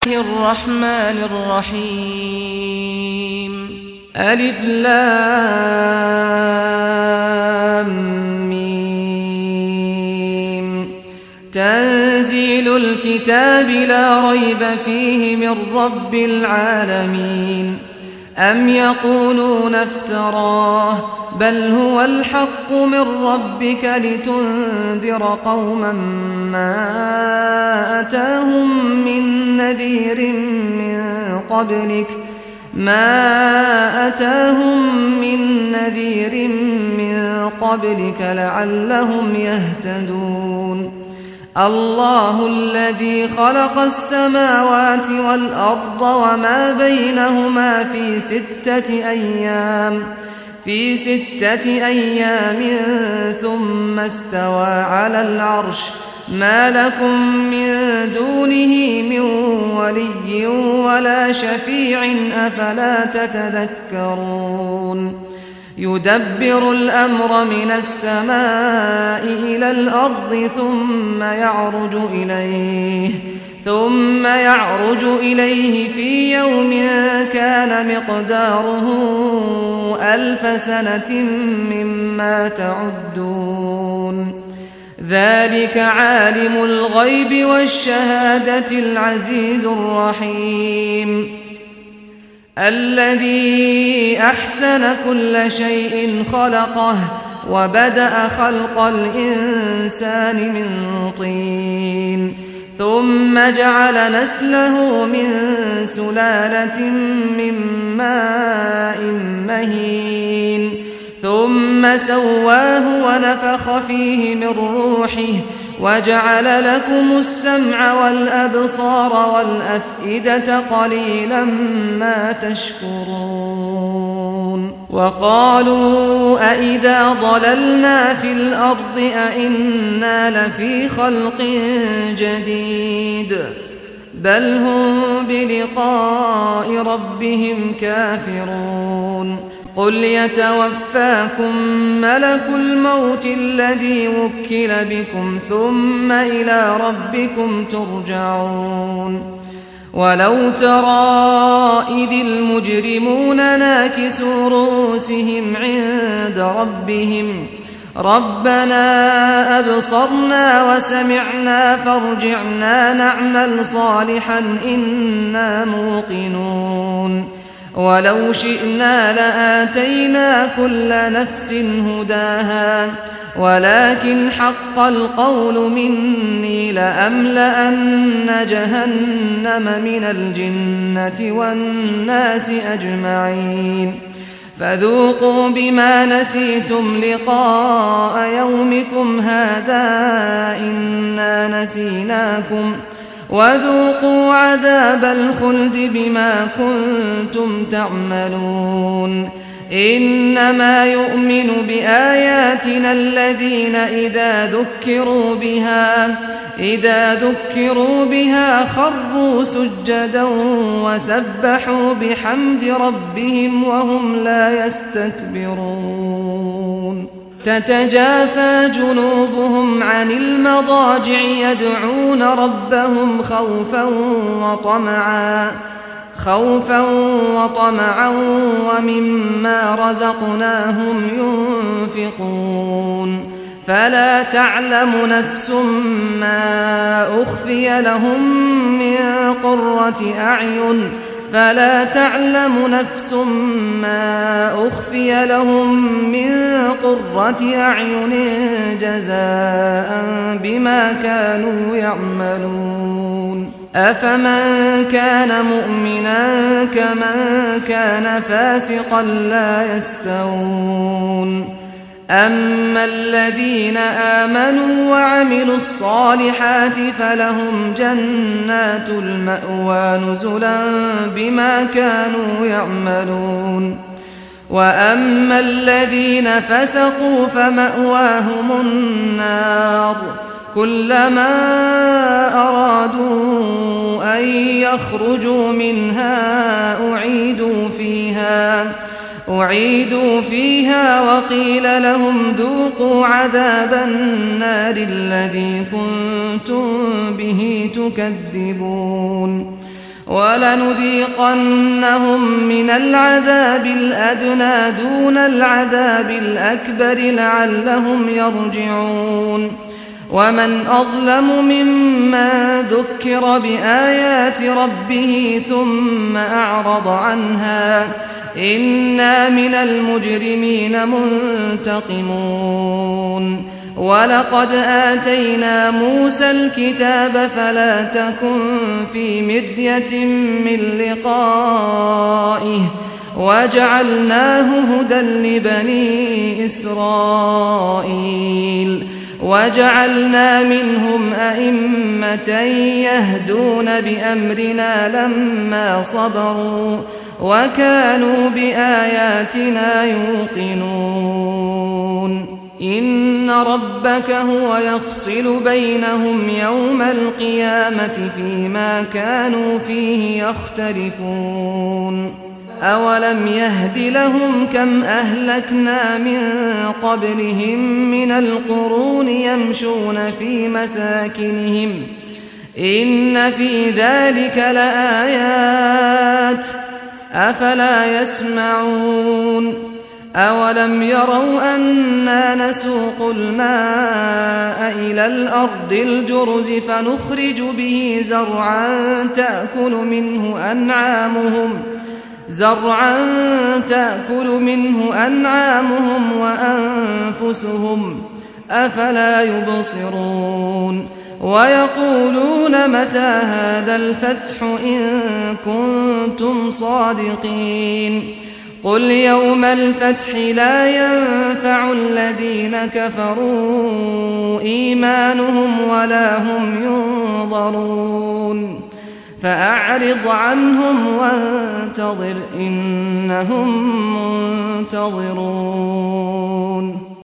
الرحمن الرحيم ألف لام ميم تنزيل الكتاب لا ريب فيه من رب العالمين أم يقولون افتراه بل هو الحق من ربك لتنذر قوما ما أتاهم من نذير من قبلك لعلهم يهتدون الله الذي خلق السماوات والأرض وما بينهما في 6 أيام ثم استوى على العرش ما لكم من دونه من ولي ولا شفيع أفلا تتذكرون يدبر الأمر من السماء إلى الأرض ثم يعرج إليه في يوم كان مقداره 1000 سنة مما تعدون ذلك عالم الغيب والشهادة العزيز الرحيم الذي أحسن كل شيء خلقه وبدأ خلق الإنسان من طين ثم جعل نسله من سلالة من ماء مهين ثم سواه ونفخ فيه من روحه وجعل لكم السمع والأبصار والأفئدة قليلا ما تشكرون وقالوا أئذا ضللنا في الأرض أئنا لفي خلق جديد بل هم بلقاء ربهم كافرون قل يتوفاكم ملك الموت الذي وكل بكم ثم إلى ربكم ترجعون ولو ترى إذ المجرمون ناكسوا رؤوسهم عند ربهم ربنا أبصرنا وسمعنا فارجعنا نعمل صالحا إنا موقنون ولو شئنا لآتينا كل نفس هداها ولكن حق القول مني لأملأن جهنم من الجنة والناس أجمعين فذوقوا بما نسيتم لقاء يومكم هذا إنا نسيناكم وذوقوا عذاب الخلد بما كنتم تعملون إنما يؤمن بآياتنا الذين إذا ذكروا بها خروا سجدا وسبحوا بحمد ربهم وهم لا يستكبرون تتجافى جنوبهم عن المضاجع يدعون ربهم خوفا وطمعا ومما رزقناهم ينفقون فلا تعلم نفس ما أخفي لهم من قرة أعين جزاء بما كانوا يعملون أفمن كان مؤمنا كمن كان فاسقا لا يستوون أما الذين آمنوا وعملوا الصالحات فلهم جنات المأوى نزلا بما كانوا يعملون وأما الذين فسقوا فمأواهم النار كلما أرادوا أن يخرجوا منها أعيدوا فيها وقيل لهم ذوقوا عذاب النار الذي كنتم به تكذبون ولنذيقنهم من العذاب الأدنى دون العذاب الأكبر لعلهم يرجعون ومن أظلم ممن ذكر بآيات ربه ثم أعرض عنها إنا من المجرمين منتقمون ولقد آتينا موسى الكتاب فلا تكن في مرية من لقائه وجعلناه هدى لبني إسرائيل وجعلنا منهم أئمة يهدون بأمرنا لما صبروا وكانوا بآياتنا يوقنون إن ربك هو يفصل بينهم يوم القيامة فيما كانوا فيه يختلفون أولم يهد لهم كم أهلكنا من قبلهم من القرون يمشون في مساكنهم إن في ذلك لآيات أفلا يسمعون أولم يروا أنا نسوق الماء إلى الأرض الجرز فنخرج به زرعا تأكل منه أنعامهم وأنفسهم أفلا يبصرون ويقولون متى هذا الفتح إن كنتم صادقين قل يوم الفتح لا ينفع الذين كفروا إيمانهم ولا هم ينظرون فأعرض عنهم وانتظر إنهم منتظرون